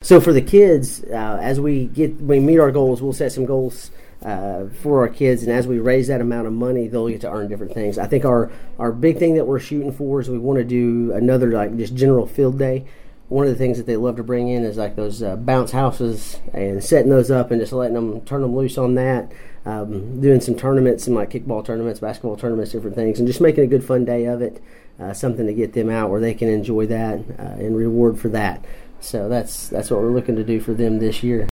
So for the kids, as we meet our goals, we'll set some goals for our kids, and as we raise that amount of money, they'll get to earn different things. I think our big thing that we're shooting for is we want to do another like just general field day. One of the things that they love to bring in is like those bounce houses and setting those up and just letting them turn them loose on that. Doing some tournaments, some like kickball tournaments, basketball tournaments, different things, and just making a good fun day of it. Something to get them out where they can enjoy that and reward for that. So that's what we're looking to do for them this year.